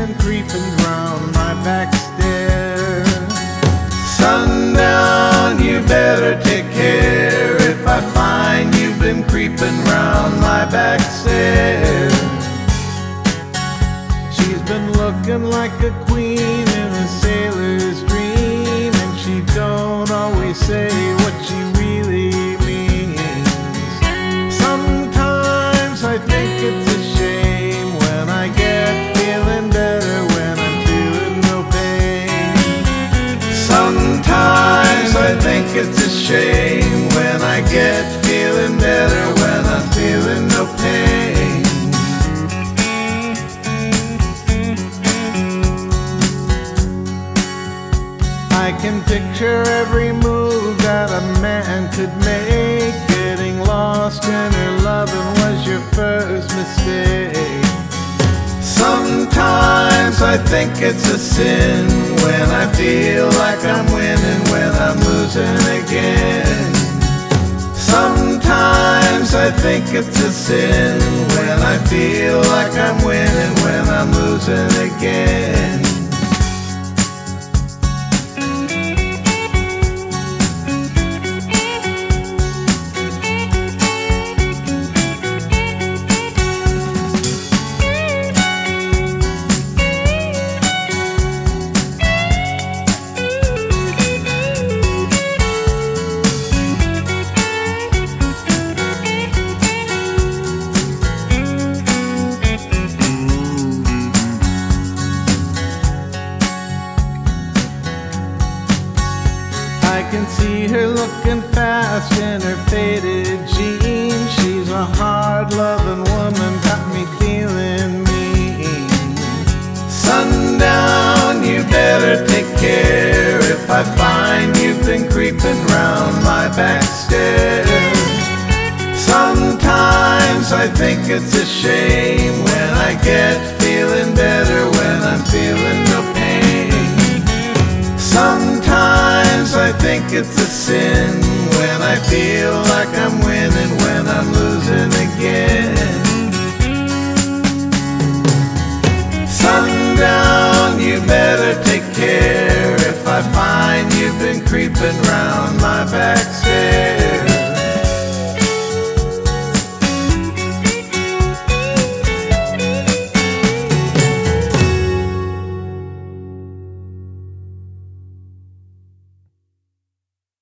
been creeping round my back stair. Sundown, you better take care if I find you've been creeping round my back stair. She's been looking like a queen in a sailor's dream, and she don't always say what she really means. Sometimes I think it's a shame when I get feeling better when I'm feeling no pain. Sometimes I think it's a shame when I get feeling better when I'm feeling no pain. I can picture every move that a man could make. Getting lost in her loving was your first mistake. Sometimes I think it's a sin when I feel like I'm winning when I'm losing again. Sometimes I think it's a sin when I feel like I'm winning when I'm losing again. I can see her looking fast in her faded jeans. She's a hard-loving woman, got me feeling mean. Sundown, you better take care if I find you've been creeping round my back stairs. Sometimes I think it's a shame when I get feeling better when I'm feeling no pain. Sometimes I think it's a sin when I feel like I'm winning when I'm losing again.